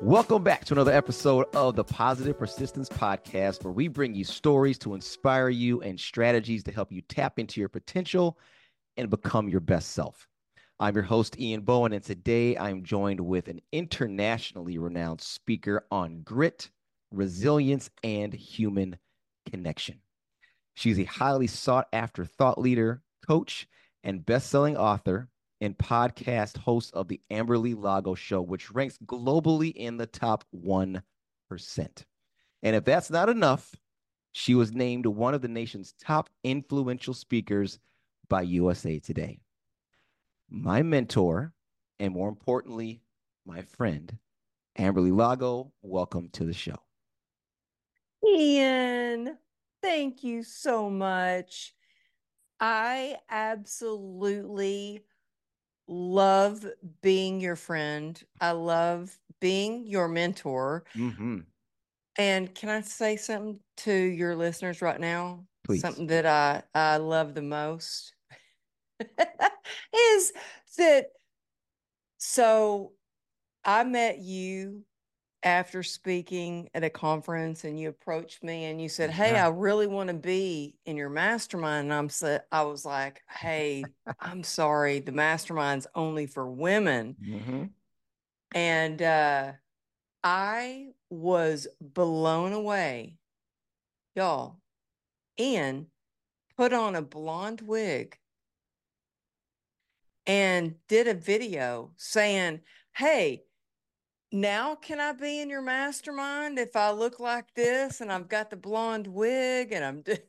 Welcome back to another episode of the Positive Persistence Podcast, where we bring you stories to inspire you and strategies to help you tap into your potential and become your best self. I'm your host, Ian Bowen, and today I'm joined with an internationally renowned speaker on grit, resilience, and human connection. She's a highly sought after thought leader, coach, and best-selling author and podcast host of the Amberly Lago Show, which ranks globally in the top 1%. And if that's not enough, she was named one of the nation's top influential speakers by USA Today. My mentor, and more importantly, my friend, Amberly Lago, welcome to the show. Ian, thank you so much. I absolutely love being your friend. I love being your mentor. Mm-hmm. And can I say something to your listeners right now? Please. Something that I love the most is that so I met you after speaking at a conference and you approached me and you said, "Hey, Yeah. I really want to be in your mastermind." And I was like, "Hey, I'm sorry, the mastermind's only for women." Mm-hmm. And I was blown away. Y'all, Ian put on a blonde wig and did a video saying, "Hey, now can I be in your mastermind if I look like this and I've got the blonde wig and I'm and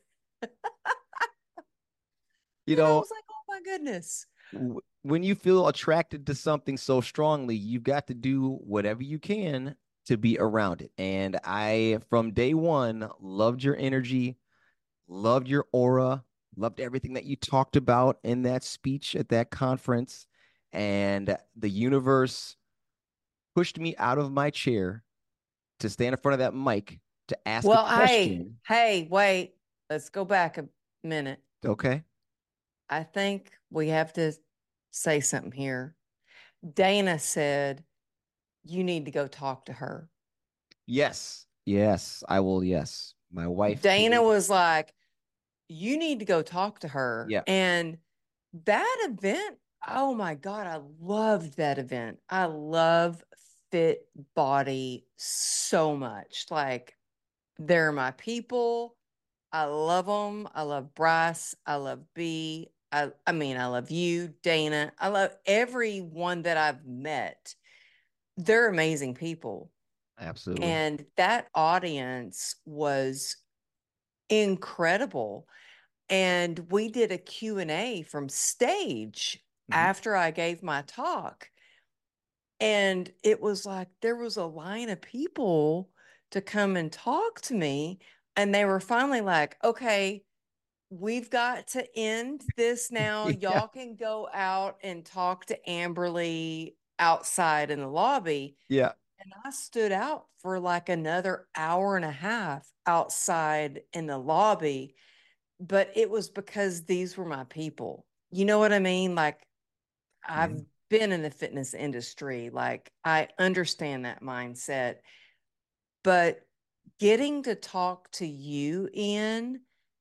You I know, was like, oh my goodness. when you feel attracted to something so strongly, you've got to do whatever you can to be around it. And I, from day one, loved your energy, loved your aura, loved everything that you talked about in that speech at that conference. And the universe pushed me out of my chair to stand in front of that mic to ask a Well, hey, question. hey, wait, let's go back a minute. Okay. I think we have to say something here. Dana said, you need to go talk to her. Yes. Yes. I will. Yes. My wife Dana told. was like, you need to go talk to her. Yeah. And that event, oh my God, I loved that event. I love Fit Body so much. Like, they're my people. I love them. I love Bryce. I love B. I mean, I love you, Dana. I love everyone that I've met. They're amazing people. Absolutely. And that audience was incredible. And we did a Q&A from stage Mhm. after I gave my talk. And it was like there was a line of people to come and talk to me. And they were finally like, okay, we've got to end this now. Yeah. Y'all can go out and talk to Amberly outside in the lobby. Yeah. And I stood out for like another hour and a half outside in the lobby, but it was because these were my people. You know what I mean? Like, Yeah. I've been in the fitness industry, like, I understand that mindset. But getting to talk to you, Ian,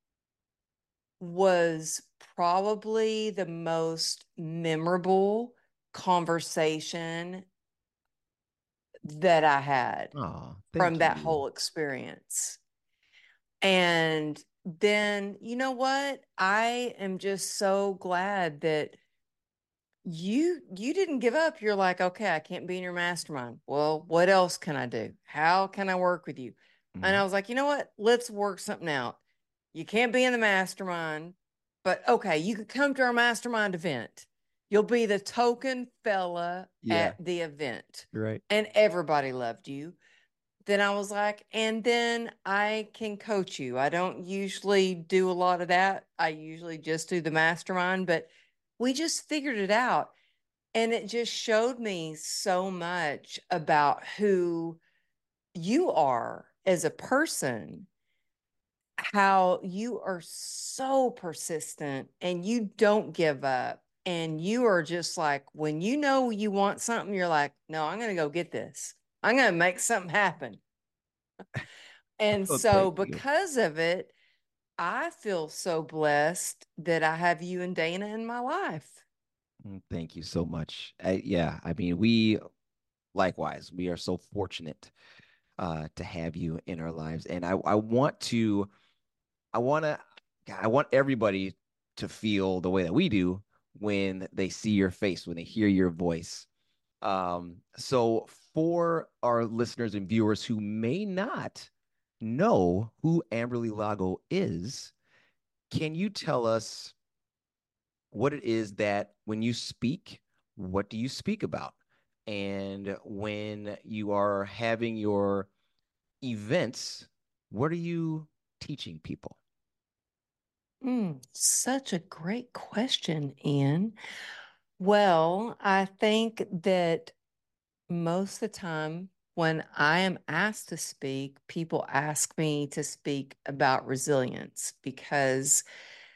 was probably the most memorable conversation that I had Oh, from thank that you. whole experience. And then, you know what? I am just so glad that you didn't give up. You're like, okay, I can't be in your mastermind. Well, what else can I do? How can I work with you? And Mhm. I was like, you know what? Let's work something out. You can't be in the mastermind, but okay, you could come to our mastermind event. You'll be the token fella Yeah. at the event. Right. And everybody loved you. Then I was like, and then I can coach you. I don't usually do a lot of that. I usually just do the mastermind, but we just figured it out. And it just showed me so much about who you are as a person, how you are so persistent and you don't give up. And you are just like, when you know you want something, you're like, no, I'm going to go get this. I'm going to make something happen. And Oh, so, thank you. because of it, I feel so blessed that I have you and Dana in my life. Thank you so much. Yeah, I mean, we likewise, we are so fortunate to have you in our lives. And I want to, I want to, I want everybody to feel the way that we do when they see your face, when they hear your voice. So for our listeners and viewers who may not know who Amberly Lago is, can you tell us what it is that when you speak, what do you speak about? And when you are having your events, what are you teaching people? Such a great question, Ian. Well, I think that most of the time when I am asked to speak, people ask me to speak about resilience because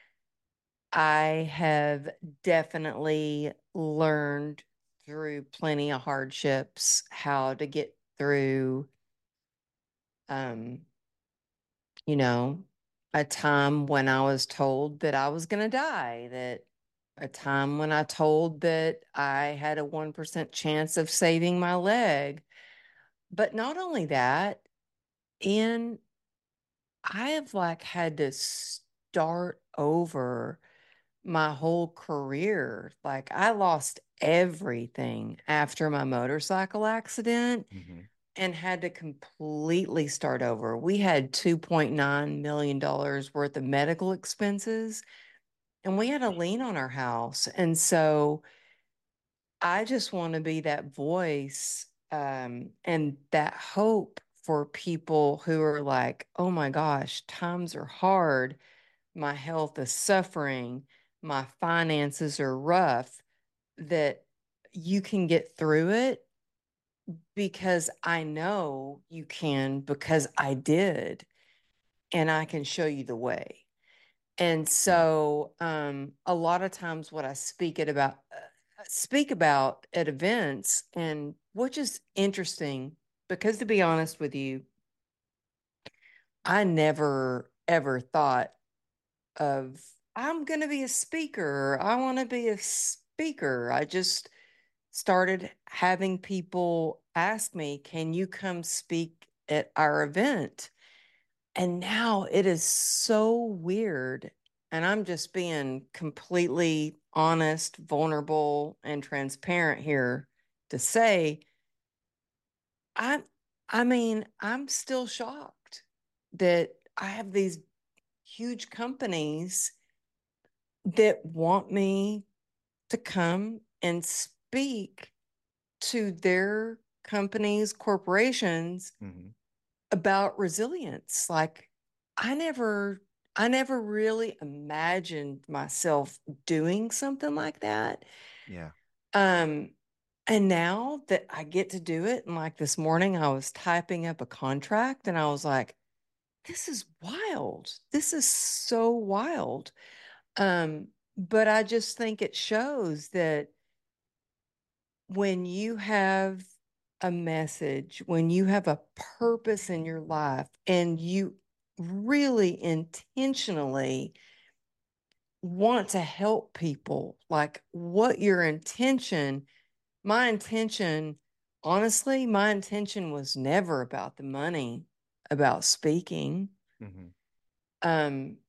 I have definitely learned through plenty of hardships how to get through, um, you know, a time when I was told that I was going to die, that a time when I told that I had a 1% chance of saving my leg. But not only that, and I have like had to start over my whole career. Like I lost everything after my motorcycle accident Mm-hmm. and had to completely start over. We had $2.9 million worth of medical expenses and we had a lien on our house. And so I just want to be that voice and that hope for people who are like, oh my gosh, times are hard. My health is suffering. My finances are rough. That you can get through it because I know you can because I did and I can show you the way. And Yeah. so a lot of times what I speak about at events and which is interesting because to be honest with you, I never ever thought of I'm going to be a speaker. I want to be a speaker. I just started having people ask me, "Can you come speak at our event?" And now it is so weird. And I'm just being completely honest, vulnerable, and transparent here to say, I I mean, I'm still shocked that I have these huge companies that want me to come and speak to their companies, corporations Mm-hmm. about resilience. Like I never I never really imagined myself doing something like that. Yeah. Um and now that I get to do it, and like this morning I was typing up a contract and I was like, this is wild. This is so wild. But I just think it shows that when you have a message, when you have a purpose in your life, and you really intentionally want to help people, like what your intention, my intention, honestly, my intention was never about the money, about speaking. Mm-hmm. Um,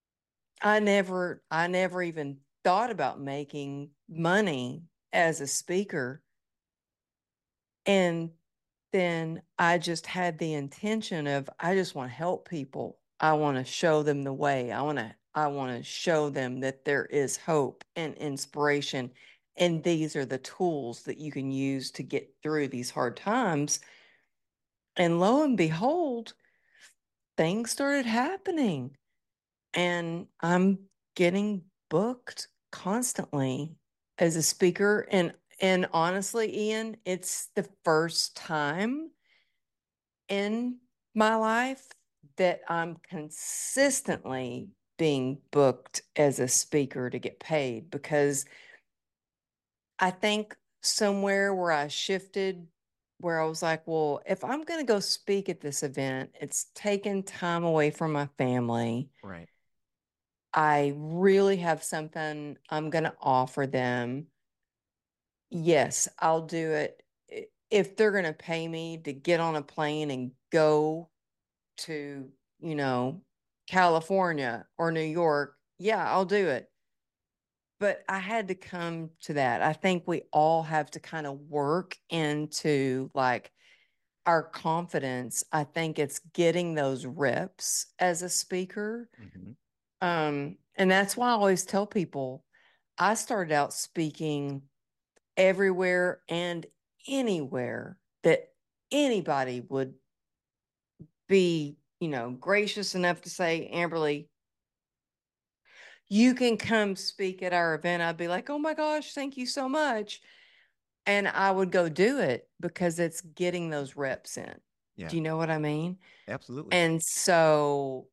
I never even thought about making money as a speaker. And then I just had the intention of I just want to help people. I want to show them the way. I want to show them that there is hope and inspiration and these are the tools that you can use to get through these hard times. And lo and behold, things started happening and I'm getting booked constantly as a speaker and honestly, Ian, it's the first time in my life that I'm consistently being booked as a speaker to get paid because I think somewhere where I shifted where I was like, well, if I'm going to go speak at this event, it's taking time away from my family. Right. I really have something I'm going to offer them. Yes, I'll do it. If they're going to pay me to get on a plane and go to, you know, California or New York, yeah, I'll do it. But I had to come to that. I think we all have to kind of work into like our confidence. I think it's getting those reps as a speaker. Mm-hmm. And that's why I always tell people I started out speaking everywhere and anywhere that anybody would be, gracious enough to say, Amberly, you can come speak at our event. I'd be like, oh my gosh, thank you so much. And I would go do it because it's getting those reps in. Yeah, Do you know what I mean? absolutely. And so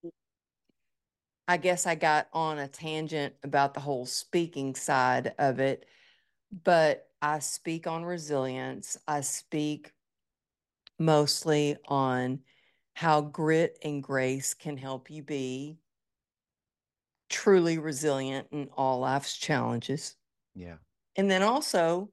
I guess I got on a tangent about the whole speaking side of it, but I speak on resilience. I speak mostly on how grit and grace can help you be truly resilient in all life's challenges. Yeah. And then also,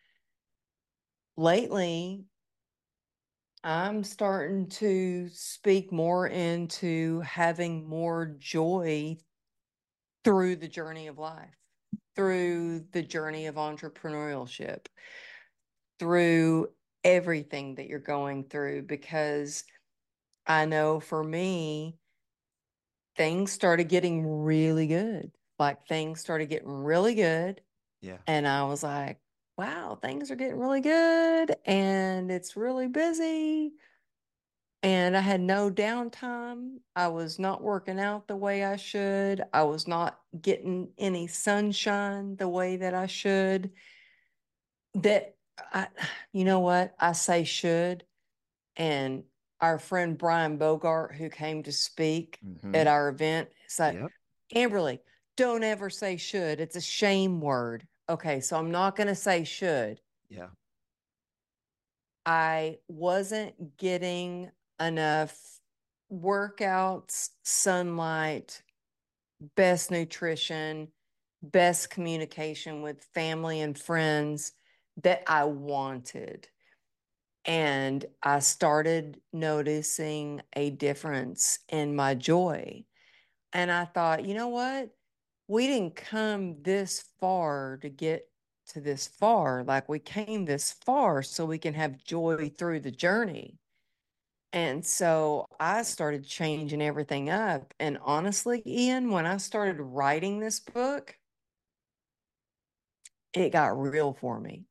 lately, I'm starting to speak more into having more joy through the journey of life, through the journey of entrepreneurship, through everything that you're going through. Because I know for me, things started getting really good. Like things started getting really good. Yeah. And I was like, wow, things are getting really good and it's really busy. And I had no downtime. I was not working out the way I should. I was not getting any sunshine the way that I should. That I, you know what? I say should. And our friend Brian Bogart, who came to speak Mm-hmm. at our event, said, Yep. Amberly, don't ever say should. It's a shame word. Okay, so I'm not going to say should. Yeah. I wasn't getting enough workouts, sunlight, best nutrition, best communication with family and friends that I wanted. And I started noticing a difference in my joy. And I thought, you know what? We didn't come this far to get to this far. Like we came this far so we can have joy through the journey. And so I started changing everything up. And honestly, Ian, when I started writing this book, it got real for me.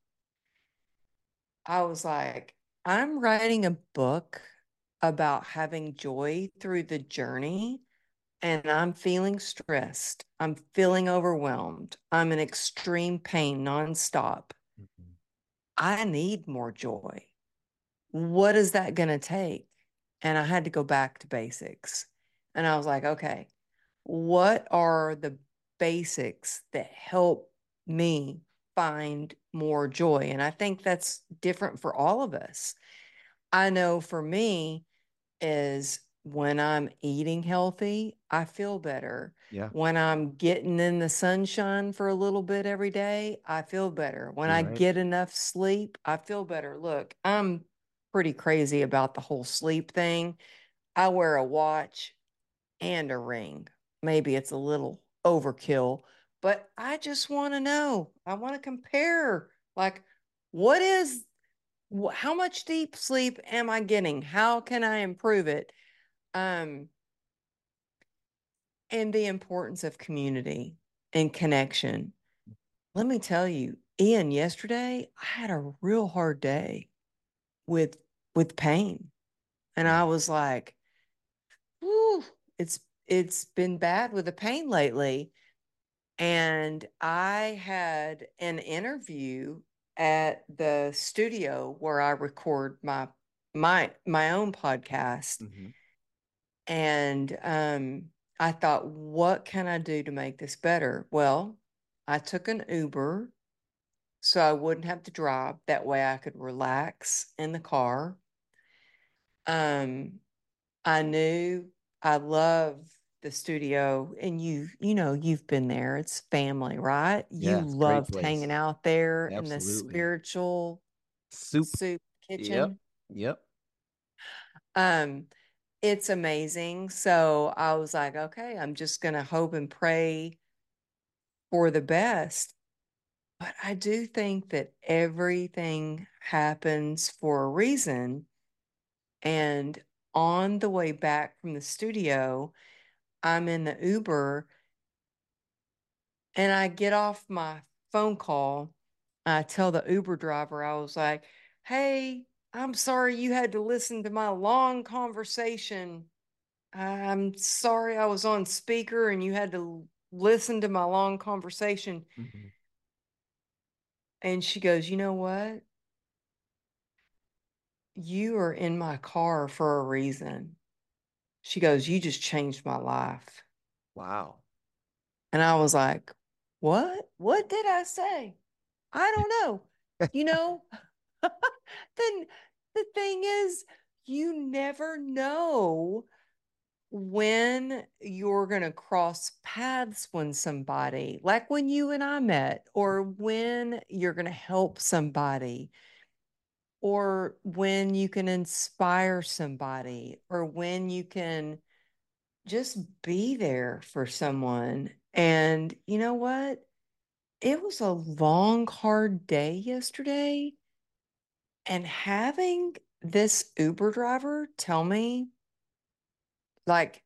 I was like, I'm writing a book about having joy through the journey, and I'm feeling stressed. I'm feeling overwhelmed. I'm in extreme pain nonstop. Mm-hmm. I need more joy. What is that going to take? And I had to go back to basics. And I was like, okay, what are the basics that help me find more joy? And I think that's different for all of us. I know for me is when I'm eating healthy, I feel better. Yeah. When I'm getting in the sunshine for a little bit every day, I feel better. When You're I right. get enough sleep, I feel better. Look, I'm pretty crazy about the whole sleep thing. I wear a watch and a ring. Maybe it's a little overkill, but I just want to know. I want to compare like what is how much deep sleep am I getting? How can I improve it? Um, and the importance of community and connection. Let me tell you, Ian, yesterday I had a real hard day with pain. And Yeah. I was like, whew, it's been bad with the pain lately. And I had an interview at the studio where I record my own podcast. Mm-hmm. And I thought, what can I do to make this better? Well, I took an Uber so I wouldn't have to drive. That way I could relax in the car. I knew I love the studio, and you've been there. It's family, right? You Yeah, it's a great loved place. hanging out there in the Absolutely. spiritual Soup. soup Yep. kitchen. Yep. Um, it's amazing. So I was like, okay, I'm just gonna hope and pray for the best. But I do think that everything happens for a reason. And on the way back from the studio, I'm in the Uber and I get off my phone call. I tell the Uber driver, I was like, hey, I'm sorry you had to listen to my long conversation. I'm sorry I was on speaker and you had to listen to my long conversation. Mhm. And she goes, you know what? You are in my car for a reason. She goes, you just changed my life. Wow. And I was like, what? What did I say? I don't know. You know, then the thing is, you never know when you're going to cross paths when somebody, like when you and I met, or when you're going to help somebody, or when you can inspire somebody, or when you can just be there for someone. And you know what? It was a long, hard day yesterday. And having this Uber driver tell me, like,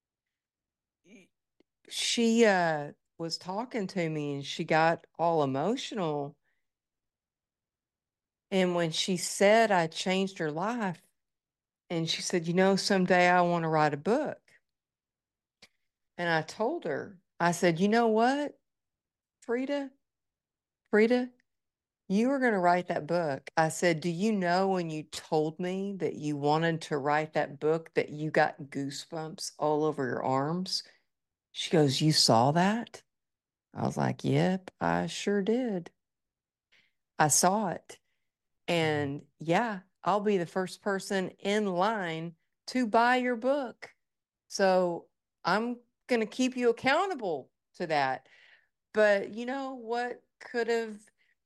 she was talking to me and she got all emotional. And when she said I changed her life, and she said, someday I want to write a book. And I told her, I said, you know what, Frida? Frida, you were going to write that book. I said, do you know when you told me that you wanted to write that book that you got goosebumps all over your arms? She goes, you saw that? I was like, yep, I sure did. I saw it. Mhm. And yeah, I'll be the first person in line to buy your book. So I'm going to keep you accountable to that. But you know what could have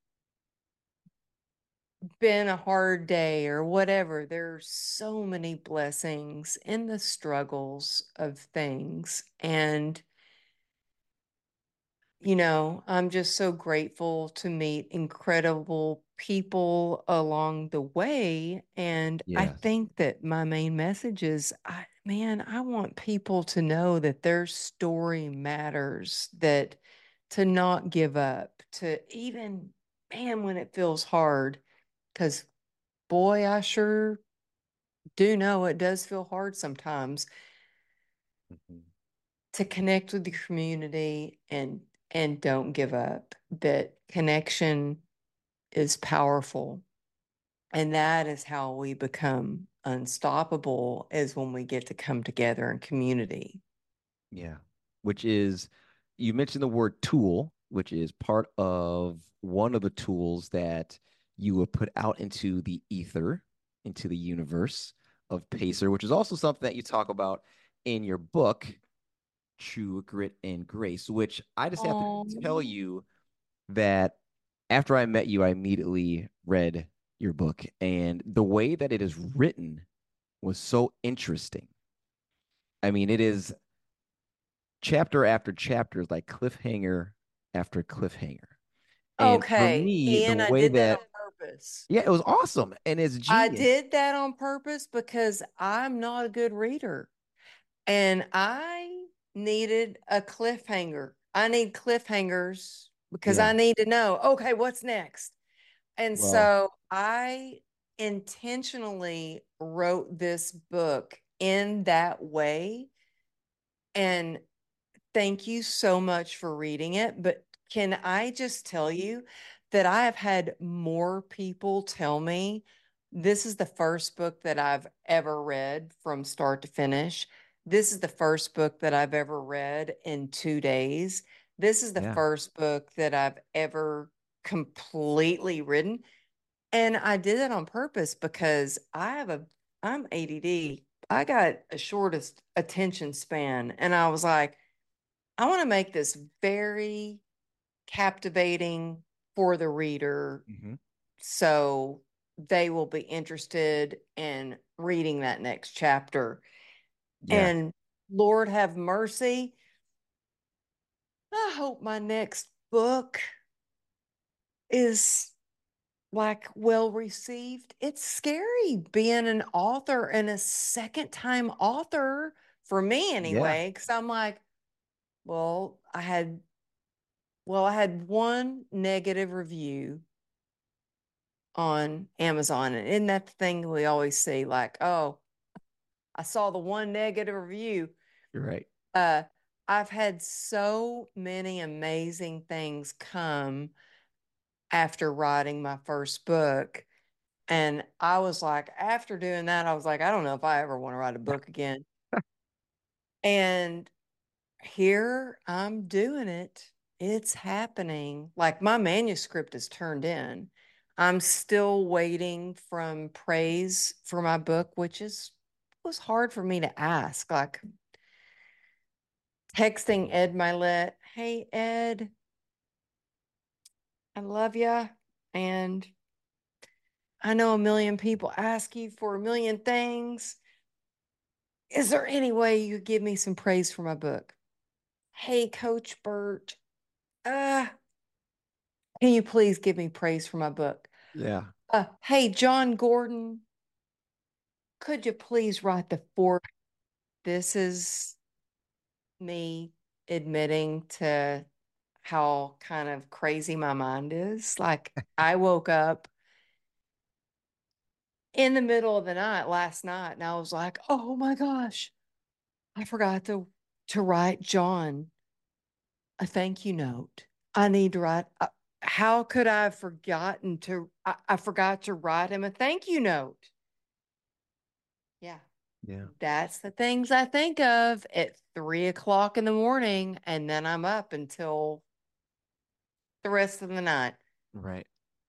been a hard day or whatever? There's so many blessings in the struggles of things. And I'm just so grateful to meet incredible people along the way. And I Yes. think that my main message is, man, I want people to know that their story matters, that to not give up, to even, man, when it feels hard, because boy, I sure do know it does feel hard sometimes, Mhm. to connect with the community and don't give up. That connection is powerful, and that is how we become unstoppable, is when we get to come together in community. Yeah. Which is, you mentioned the word tool, which is part of one of the tools that you would put out into the ether, into the universe of Pacer, which is also something that you talk about in your book, True Grit and Grace, which I just have to Oh, tell you that after I met you, I immediately read your book, and the way that it is written was so interesting. I mean, it is chapter after chapter, like cliffhanger after cliffhanger. And for okay. me, the And I way did that that, on purpose. yeah, it was awesome and it's I genius. did that on purpose because I'm not a good reader. And I needed a cliffhanger. I need cliffhangers because Yeah. I need to know, okay, what's next? And Well, so I intentionally wrote this book in that way. And thank you so much for reading it. But can I just tell you that I have had more people tell me this is the first book that I've ever read from start to finish. This is the first book that I've ever read in 2 days. This is the yeah. first book that I've ever completely written. And I did that on purpose because I'm ADD. I got a shortest attention span. And I was like, I want to make this very captivating for the reader Mm-hmm. so they will be interested in reading that next chapter. Yeah. And Lord have mercy, I hope my next book is like well received. It's scary being an author and a second time author for me Yeah. anyway, because I'm like, well, I had one negative review on Amazon. And isn't that the thing we always see? Like, oh, I saw the one negative review. You're right. Uh, I've had so many amazing things come after writing my first book. And I was like, after doing that, I was like, I don't know if I ever want to write a book again. And here I'm doing it. It's happening. Like my manuscript is turned in. I'm still waiting from praise for my book, which is was hard for me to ask. Like texting Ed Milet, hey Ed, I love you. And I know a million people ask you for a million things. Is there any way you could give me some praise for my book? Hey, Coach Bert, uh, can you please give me praise for my book? Yeah. Hey, John Gordon, could you please write the fourth? This is me admitting to how kind of crazy my mind is. Like, I woke up in the middle of the night last night and I was like, oh my gosh, I forgot to write John a thank you note. I need to write. How could I have forgotten to? I forgot to write him a thank you note. Yeah, Yeah. that's the things I think of at 3 o'clock in the morning, and then I'm up until the rest of the night. Right.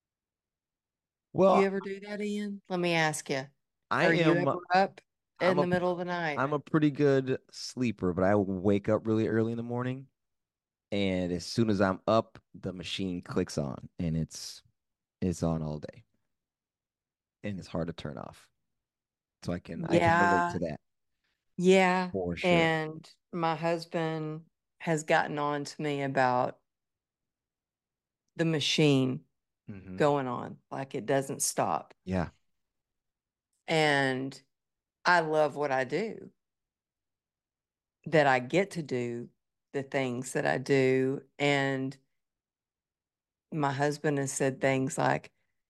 Do you Well, ever do that, Ian? Let me ask you. I Are you am ever up in I'm a the middle of the night? I'm a pretty good sleeper, but I wake up really early in the morning, and as soon as I'm up, the machine clicks on, and it's on all day, and it's hard to turn off. So I can relate Yeah, to that yeah. for sure. And my husband has gotten on to me about the machine Hmm. going on. Like it doesn't stop. Yeah. And I love what I do, that I get to do the things that I do. And my husband has said things like,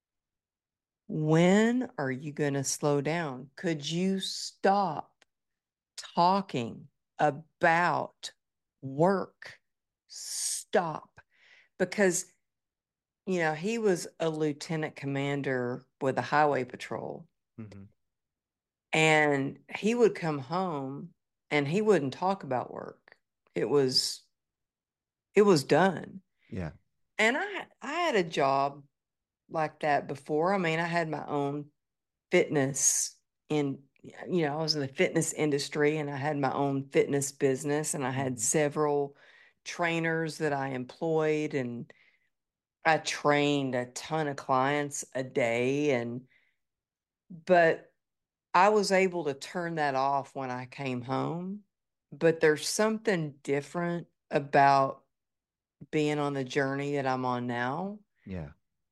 when are you going to slow down? Could you stop talking about work? Stop. Because, he was a lieutenant commander with the highway patrol. Hmm. And he would come home and he wouldn't talk about work. It was it was done. Yeah. And I had a job like that before. I mean, I had my own fitness in I was in the fitness industry and I had my own fitness business and I had Hmm. several trainers that I employed and I trained a ton of clients a day but I was able to turn that off when I came home, but there's something different about being on the journey that I'm on now. Yeah.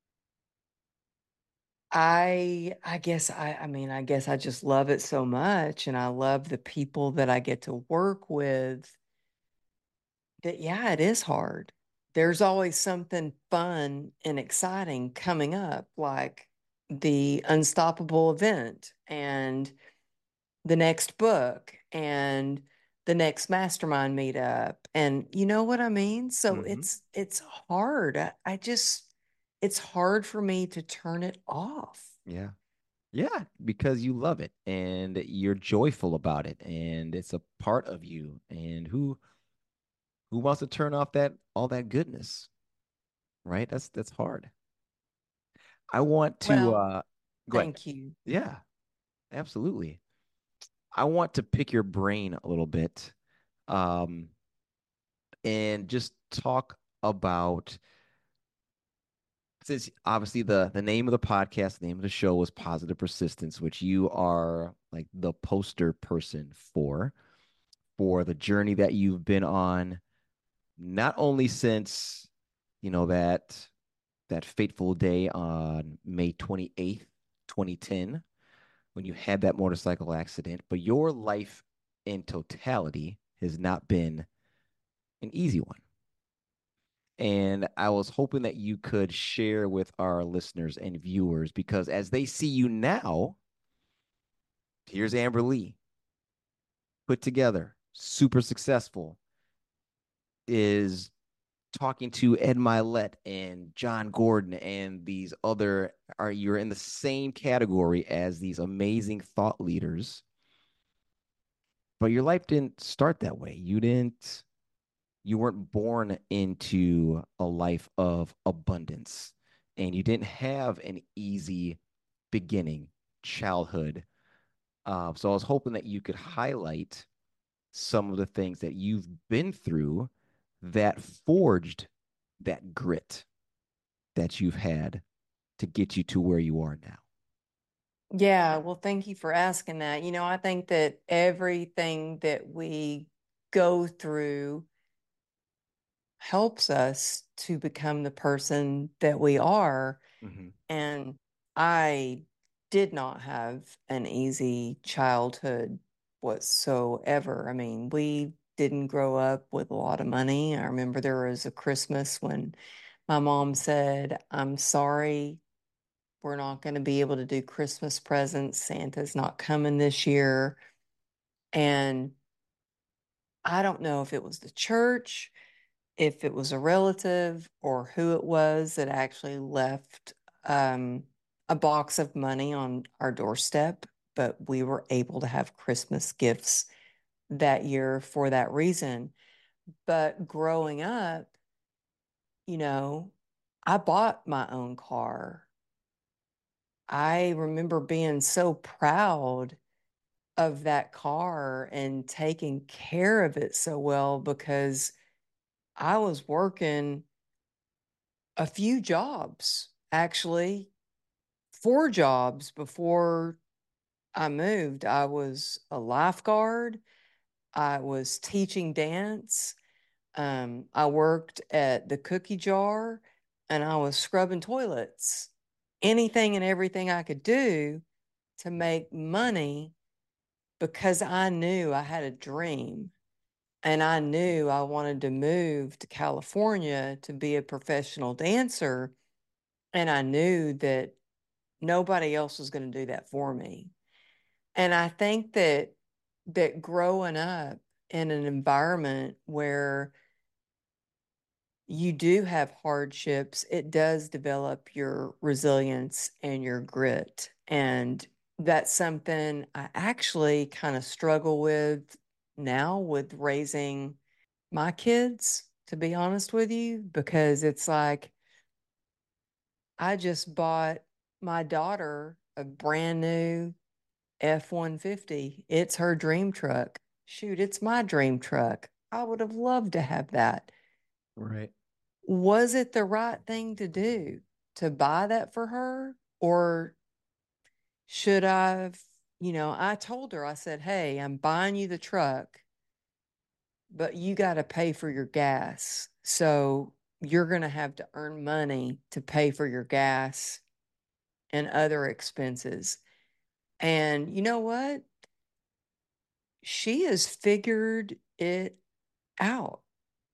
I guess I just love it so much and I love the people that I get to work with that yeah, it is hard. There's always something fun and exciting coming up like the unstoppable event and the next book and the next mastermind meetup and you know what I mean, so Hmm. it's hard. I just it's hard for me to turn it off. Yeah. Yeah, because you love it and you're joyful about it and it's a part of you. And who wants to turn off that all that goodness? right? That's hard. I want to Well, go ahead. thank you. Yeah, absolutely. I want to pick your brain a little bit, um, and just talk about, since obviously the name of the podcast, the name of the show was Positive Persistence, which you are like the poster person for the journey that you've been on, not only since, that fateful day on May 28th, 2010, when you had that motorcycle accident, but your life in totality has not been an easy one. And I was hoping that you could share with our listeners and viewers, because as they see you now, here's Amber Lee, put together, super successful, is talking to Ed Milet and John Gordon and these other, are you're in the same category as these amazing thought leaders, but your life didn't start that way. You weren't born into a life of abundance, and you didn't have an easy beginning, childhood. So I was hoping that you could highlight some of the things that you've been through that forged that grit that you've had to get you to where you are now. Yeah, well, thank you for asking that. I think that everything that we go through helps us to become the person that we are. Mm-hmm. And I did not have an easy childhood whatsoever. I mean, we didn't grow up with a lot of money. I remember there was a Christmas when my mom said, "I'm sorry, we're not going to be able to do Christmas presents. Santa's not coming this year." And I don't know if it was the church, if it was a relative, or who it was that actually left um, a box of money on our doorstep, but we were able to have Christmas gifts that year for that reason. But growing up, you know, I bought my own car. I remember being so proud of that car and taking care of it so well because I was working a few jobs, actually, 4 jobs before I moved. I was a lifeguard, I was teaching dance, I worked at the cookie jar, and I was scrubbing toilets. Anything and everything I could do to make money because I knew I had a dream. And I knew I wanted to move to California to be a professional dancer. And I knew that nobody else was going to do that for me. And I think that growing up in an environment where you do have hardships, it does develop your resilience and your grit. And that's something I actually kind of struggle with now with raising my kids, to be honest with you, because it's like I just bought my daughter a brand new F-150. It's her dream truck. Shoot, it's my dream truck. I would have loved to have that. Right. Was it the right thing to do to buy that for her? Or should I told her, I said, "Hey, I'm buying you the truck, but you got to pay for your gas. So you're going to have to earn money to pay for your gas and other expenses." And you know what? She has figured it out.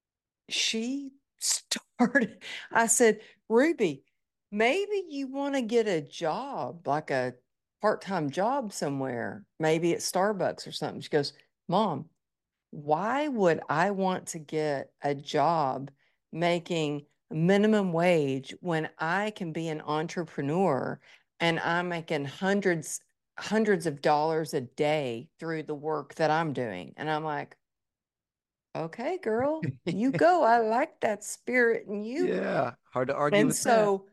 She started, I said, "Ruby, maybe you want to get a job, like a part-time job somewhere, maybe at Starbucks or something." She goes, "Mom, why would I want to get a job making minimum wage when I can be an entrepreneur and I'm making hundreds of dollars a day through the work that I'm doing?" And I'm like, okay, girl, you go. I like that spirit in you. Yeah, hard to argue And with that. so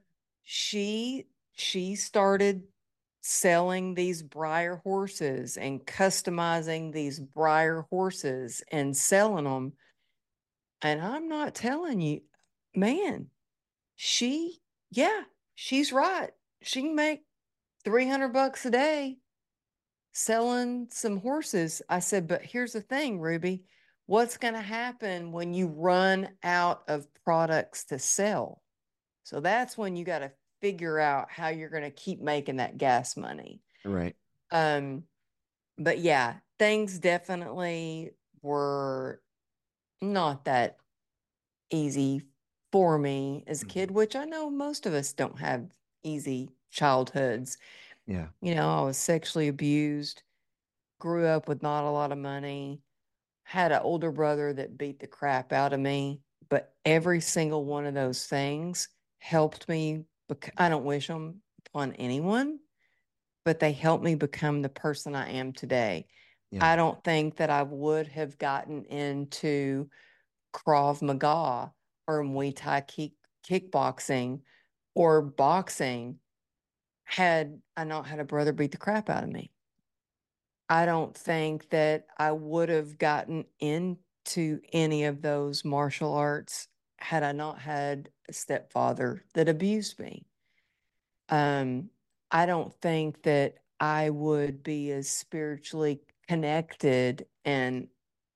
she started selling these Breyer horses and customizing these Breyer horses and selling them. And I'm not telling you, man, she, yeah, she's right. She can make 300 bucks a day selling some horses. I said, but here's the thing, Ruby, what's going to happen when you run out of products to sell? So that's when you got to figure out how you're going to keep making that gas money. Right. Um, but yeah, things definitely were not that easy for me as a Mhm. kid, which I know most of us don't have easy childhoods. Yeah. You know, I was sexually abused, grew up with not a lot of money, had an older brother that beat the crap out of me. But every single one of those things helped me. I don't wish them upon anyone, but they helped me become the person I am today. Yeah. I don't think that I would have gotten into Krav Maga or Muay Thai kickboxing or boxing had I not had a brother beat the crap out of me. I don't think that I would have gotten into any of those martial arts had I not had a stepfather that abused me. Um, I don't think that I would be as spiritually connected and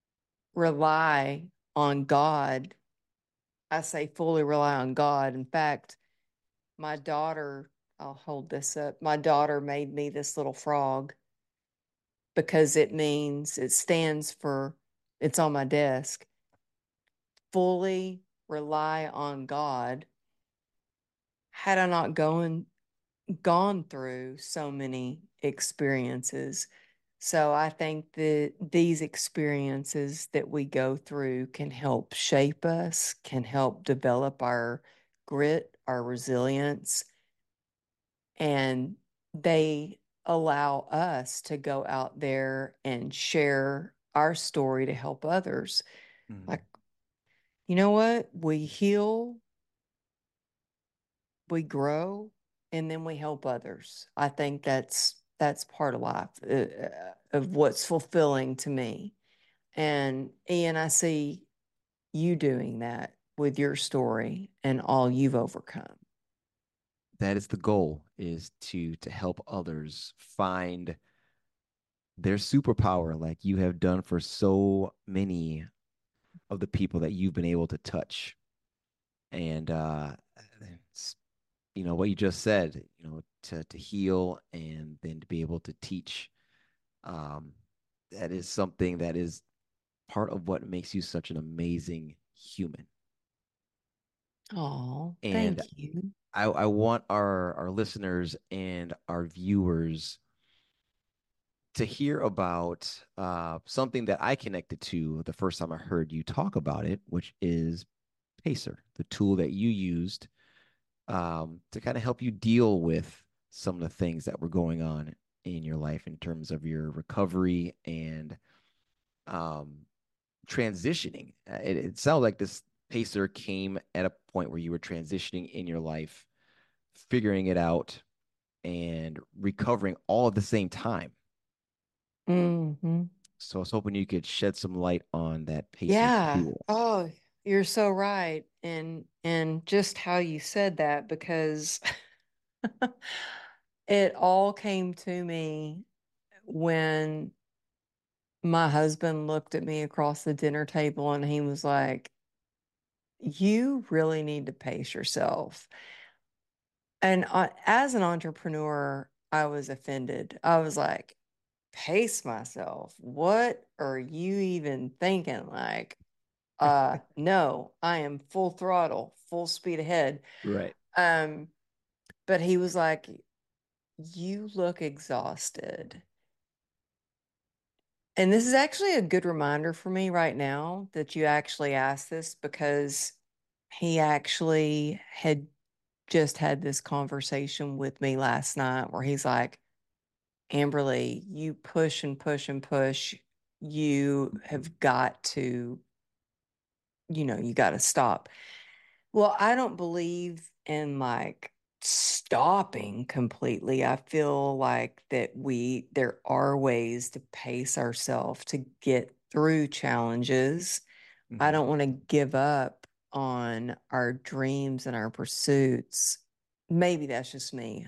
rely on God. I say fully rely on God. In fact, my daughter, I'll hold this up. My daughter made me this little frog because it stands for, it's on my desk, fully rely on God. Had I not gone through so many experiences. So I think that these experiences that we go through can help shape us, can help develop our grit, our resilience, and they allow us to go out there and share our story to help others. Mhm. Like, you know what? We heal, we grow, and then we help others. I think that's part of life, of what's fulfilling to me. And Ian, I see you doing that with your story and all you've overcome. That is the goal, is to help others find their superpower like you have done for so many of the people that you've been able to touch. And what you just said, to heal and then to be able to teach. Um, that is something that is part of what makes you such an amazing human. Oh, And thank you. I want our listeners and our viewers to hear about something that I connected to the first time I heard you talk about it, which is Pacer, the tool that you used to kind of help you deal with some of the things that were going on in your life in terms of your recovery and um, transitioning. It sounds like this Pacer came at a point where you were transitioning in your life, figuring it out, and recovering all at the same time. Hmm. So I was hoping you could shed some light on that Pacer Yeah. tool. Oh, you're so right. And just how you said that, because it all came to me when my husband looked at me across the dinner table and he was like, you really need to pace yourself. And as an entrepreneur, I was offended. I was like, pace myself? What are you even thinking? Like, no, I am full throttle, full speed ahead. Right. Um, but he was like, you look exhausted. And this is actually a good reminder for me right now that you actually asked this, because he actually had just had this conversation with me last night where he's like, Amberly, you push and push and push. You have got to you got to stop. Well, I don't believe in like stopping completely. I feel like that there are ways to pace ourselves to get through challenges. I don't want to give up on our dreams and our pursuits. Maybe that's just me.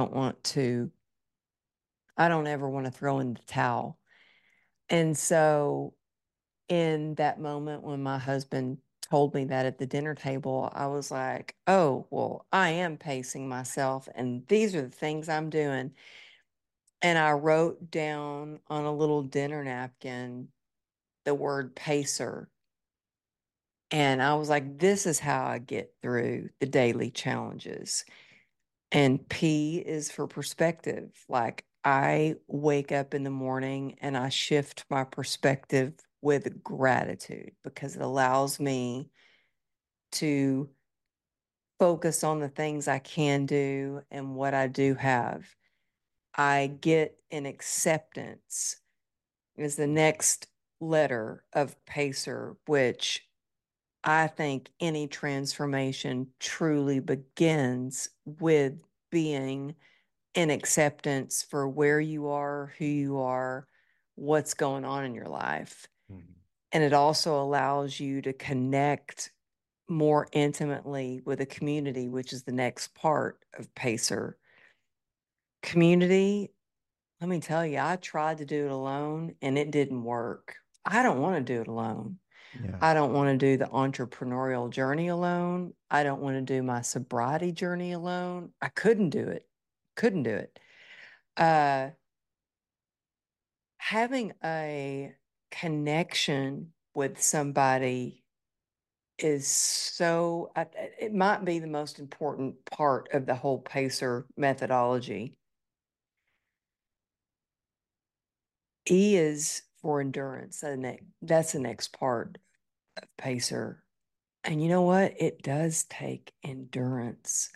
I don't ever want to throw in the towel. And so, in that moment when my husband told me that at the dinner table, I was like, oh, well, I am pacing myself, and these are the things I'm doing. And I wrote down on a little dinner napkin the word pacer. And I was like, this is how I get through the daily challenges. And P is for perspective. Like I wake up in the morning and I shift my perspective with gratitude because it allows me to focus on the things I can do and what I do have. I get an acceptance is the next letter of PACER, which I think any transformation truly begins with being in acceptance for where you are, who you are, what's going on in your life. Mm-hmm. And it also allows you to connect more intimately with a community, which is the next part of PACER. Community, let me tell you, I tried to do it alone and it didn't work. I don't want to do it alone. Yeah. I don't want to do the entrepreneurial journey alone. I don't want to do my sobriety journey alone. I couldn't do it. Couldn't do it. Having a connection with somebody is so, it might be the most important part of the whole PACER methodology. E is for endurance. That's the next part of PACER. And you know what? It does take endurance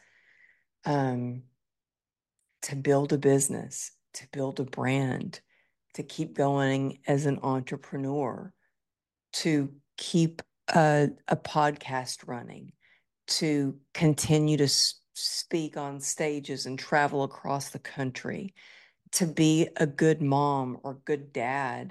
to build a business, to build a brand, to keep going as an entrepreneur, to keep a podcast running, to continue to speak on stages and travel across the country, to be a good mom or good dad,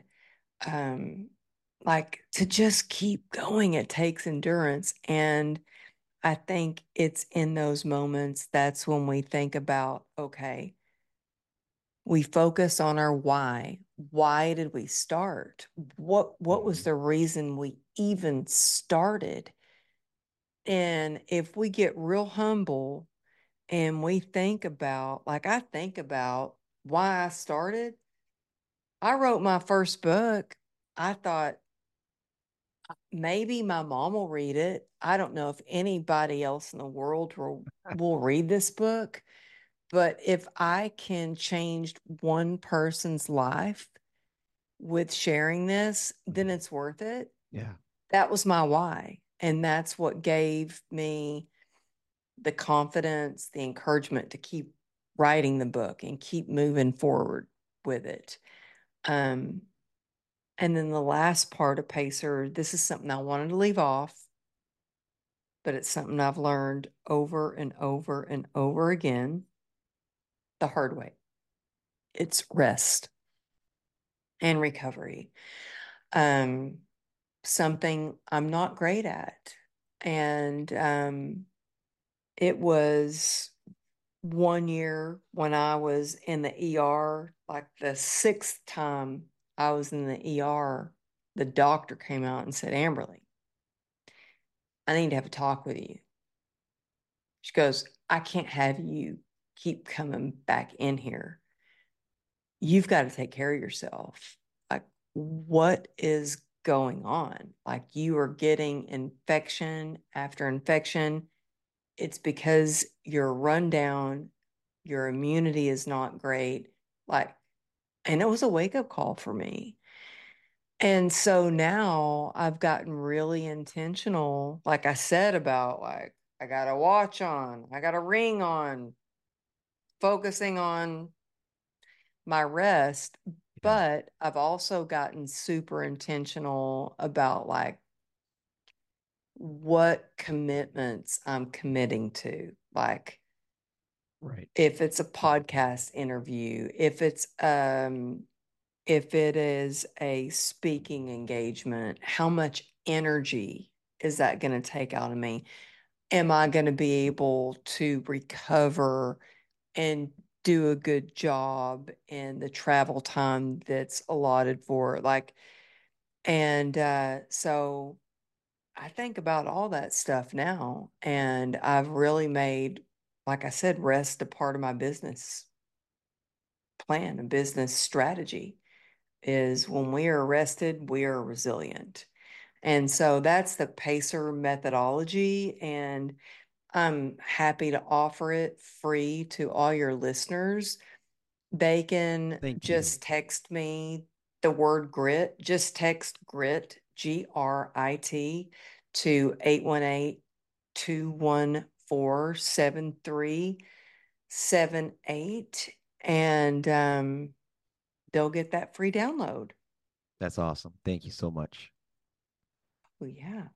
like to just keep going. It takes endurance. And I think it's in those moments that's when we think about, okay, we focus on our why. Why did we start? What was the reason we even started? And if we get real humble and we think about, like I think about why I started, I wrote my first book. I thought maybe my mom will read it. I don't know if anybody else in the world will read this book, but if I can change one person's life with sharing this, then it's worth it. Yeah. That was my why. And that's what gave me the confidence, the encouragement to keep writing the book and keep moving forward with it. And then the last part of PACER, this is something I wanted to leave off, but it's something I've learned over and over and over again the hard way. It's rest and recovery. Something I'm not great at. And it was one year when I was in the ER, like the sixth time I was in the ER, the doctor came out and said, Amberly, I need to have a talk with you. She goes, I can't have you keep coming back in here. You've got to take care of yourself. Like, what is going on? Like, you are getting infection after infection. It's because you're run down, your immunity is not great. Like, and it was a wake up call for me. And so now I've gotten really intentional, like I said, about like, I got a watch on, I got a ring on, focusing on my rest. Yeah. But I've also gotten super intentional about like what commitments I'm committing to. Like Right. if it's a podcast interview, if it is a speaking engagement, how much energy is that going to take out of me? Am I going to be able to recover and do a good job in the travel time that's allotted for it? Like, and so I think about all that stuff now, and I've really made, like I said, rest a part of my business plan, a business strategy is when we are rested, we are resilient. And so that's the PACER methodology. And I'm happy to offer it free to all your listeners. They can Thank you. just text me the word grit, just text grit, GRIT, to 818-214-7378. And they'll get that free download. That's awesome. Thank you so much. Oh, yeah.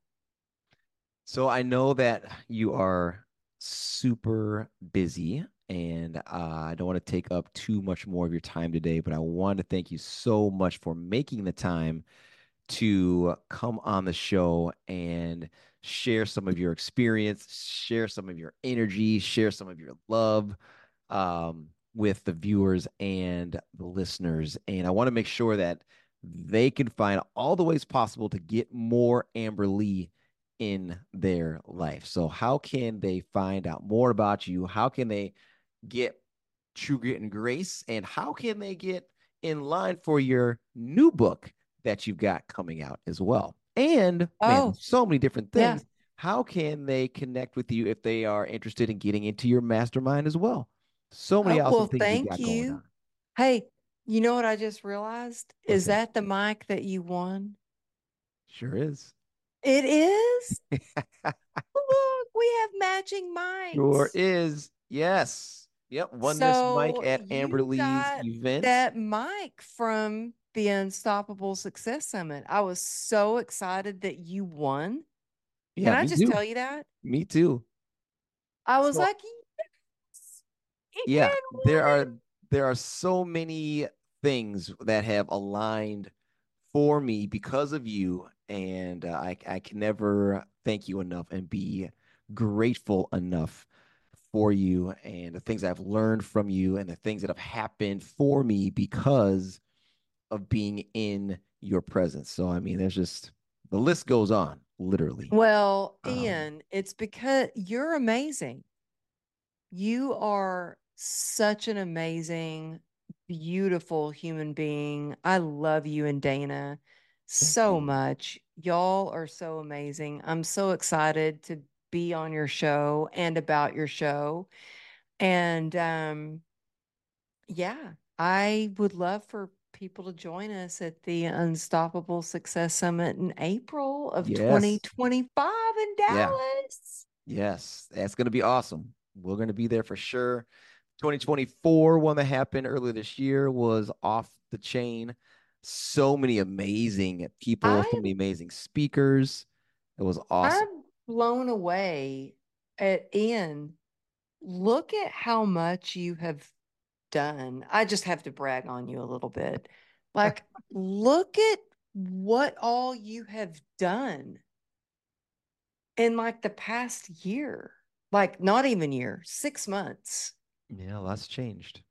So I know that you are super busy, and I don't want to take up too much more of your time today, but I want to thank you so much for making the time to come on the show and share some of your experience, share some of your energy, share some of your love with the viewers and the listeners. And I want to make sure that they can find all the ways possible to get more Amber Lee in their life. So, how can they find out more about you? How can they get True Grit and Grace? And how can they get in line for your new book that you've got coming out as well? And man, Oh, there's so many different yeah. things. How can they connect with you if they are interested in getting into your mastermind as well? So many Oh, awesome well, things you've thank got going you. on. Hey, you know what I just realized? What's Is that? that the mic that you won? Sure is. It is? Look, we have matching Sure mics. is. Yes. Yep. Won this mic So at Amber you Lee's got event. that mic from the Unstoppable Success Summit. I was so excited that you won. Can Yeah, I me just too. tell you that? Me too. I was So like, yes, yeah, Ian there won. are so many things that have aligned for me because of you, and I can never thank you enough and be grateful enough for you and the things I've learned from you and the things that have happened for me because of being in your presence. So I mean, there's just the list goes on, literally. Well, Um, Ian, it's because you're amazing. You are such an amazing, beautiful human being. I love you and Dana Thank so you. much. Y'all are so amazing. I'm so excited to be on your show and about your show. And yeah, I would love for people to join us at the Unstoppable Success Summit in April of Yes. 2025 in Yeah. Dallas. Yes. That's going to be awesome. We're going to be there for sure. 2024 one that happened earlier this year was off the chain. So many amazing people, so I many amazing speakers. It was awesome. I'm blown away at Ian. Look at how much you have done. I just have to brag on you a little bit. Like, look at what all you have done in like the past year. Like, not even year, 6 months. Yeah, lots changed.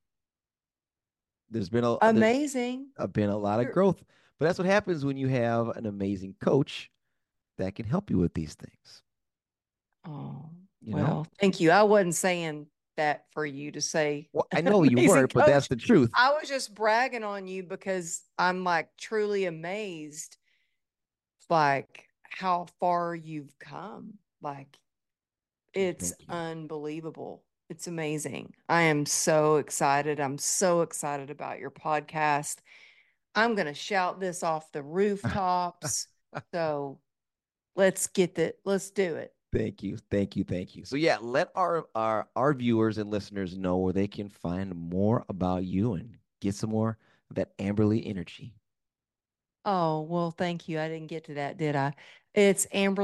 There's Amazing. been a lot of You're, growth, but that's what happens when you have an amazing coach that can help you with these things. oh, You know, well, thank you. I wasn't saying that for you to say well, I know you amazing weren't, but that's coach. the truth. I was just bragging on you because I'm like truly amazed, like how far you've come. Like it's Thank you. unbelievable. It's amazing. I am so excited. I'm so excited about your podcast. I'm going to shout this off the rooftops. So let's do it. Thank you. Thank you. Thank you. So yeah, let our viewers and listeners know where they can find more about you and get some more of that Amberly energy. Oh, well, thank you. I didn't get to that, did I? It's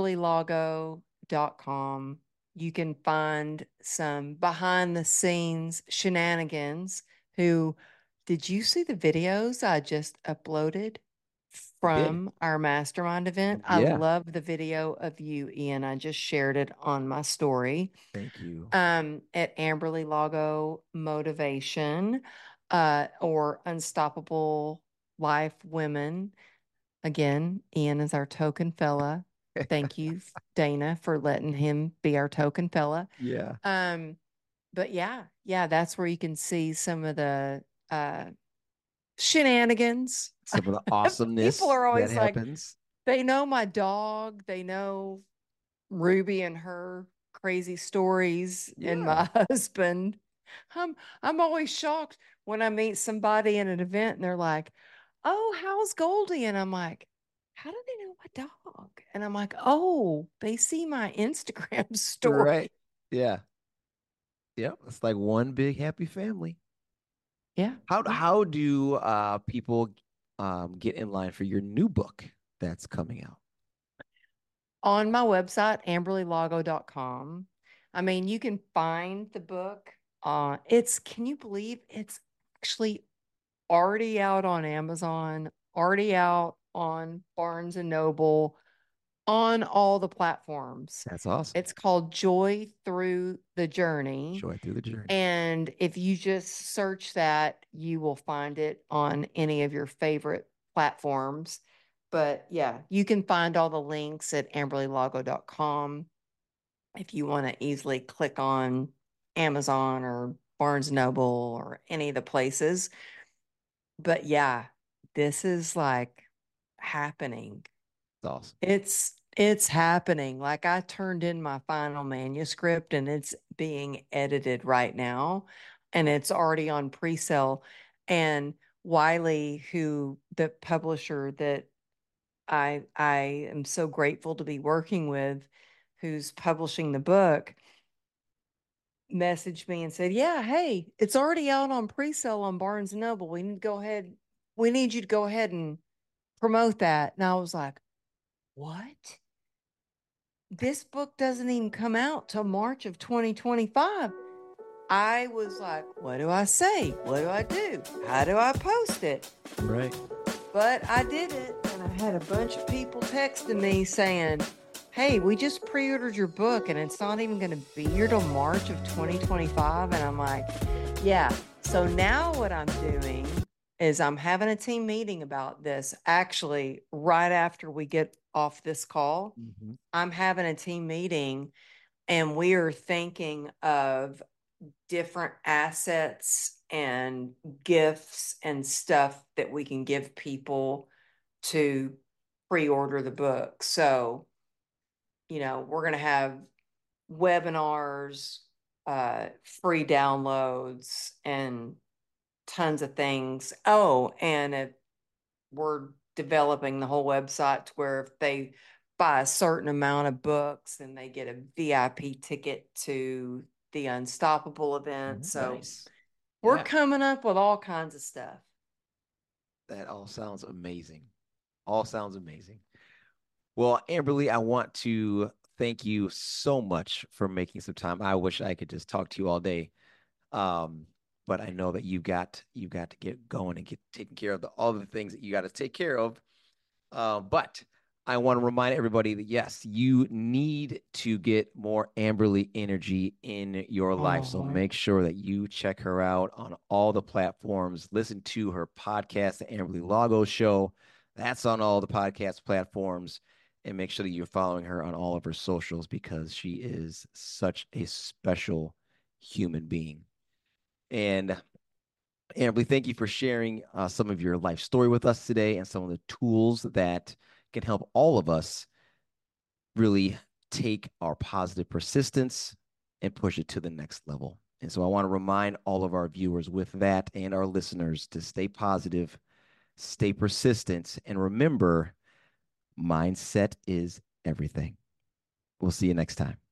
amberlylago.com. You can find some behind the scenes shenanigans. Who did you see the videos I just uploaded I did. from our mastermind event? I Yeah. love the video of you, Ian. I just shared it on my story. Thank you. At Amberly Lago Motivation, or Unstoppable Life Women. Again, Ian is our token fella. Thank you, Dana, for letting him be our token fella. Yeah. Um, but yeah, that's where you can see some of the uh shenanigans. Some of the People awesomeness are that always like, happens. they know my dog, they know Ruby and her crazy stories, and Yeah. my husband. I'm I'm always shocked when I meet somebody in an event and they're like, "Oh, how's Goldie?" And I'm like, "How do they know my dog?" And I'm like, "Oh, they see my Instagram Right. story." Yeah. Yep. It's like one big happy family. Yeah, How yeah. how do people get in line for your new book that's coming out? On my website, amberlylago.com. I mean, you can find the book. Can you believe it's actually already out on Amazon, already out on Barnes and Noble, on all the platforms. That's awesome. It's called Joy Through the Journey. Joy through the journey. And if you just search that, you will find it on any of your favorite platforms. But yeah, you can find all the links at amberlylago.com if you want to easily click on Amazon or Barnes Noble or any of the places. But yeah, this is like happening. It's awesome. It's happening. Like, I turned in my final manuscript and it's being edited right now, and it's already on pre-sale. And Wiley, who the publisher that I am so grateful to be working with, who's publishing the book, messaged me and said, "Yeah, hey, it's already out on pre-sale on Barnes and Noble. We need you to go ahead and promote that." And I was like, "What? This book doesn't even come out till March of 2025." I was like, "What do I say? What do I do? How do I post it?" Right. But I did it, and I had a bunch of people texting me saying, "Hey, we just pre-ordered your book and it's not even going to be here till March of 2025." And I'm like, "Yeah." So now what I'm doing is I'm having a team meeting about this. Actually, right after we get off this call, Mhm. I'm having a team meeting, and we are thinking of different assets and gifts and stuff that we can give people to pre-order the book. So, we're going to have webinars, free downloads, and tons of things. Oh, and we're developing the whole website to where if they buy a certain amount of books, then they get a VIP ticket to the Unstoppable event. So Nice. we're Yeah. coming up with all kinds of stuff. That all sounds amazing. All sounds amazing. Well, Amberly, I want to thank you so much for making some time. I wish I could just talk to you all day. Um, but I know that you got to get going and get taken care of all the things that you got to take care of. But I want to remind everybody that yes, you need to get more Amberly energy in your life. So Oh, make sure that you check her out on all the platforms. Listen to her podcast, The Amberly Lago Show. That's on all the podcast platforms. And make sure that you're following her on all of her socials because she is such a special human being. And Amberly, thank you for sharing some of your life story with us today and some of the tools that can help all of us really take our positive persistence and push it to the next level. And so I want to remind all of our viewers with that and our listeners to stay positive, stay persistent, and remember mindset is everything. We'll see you next time.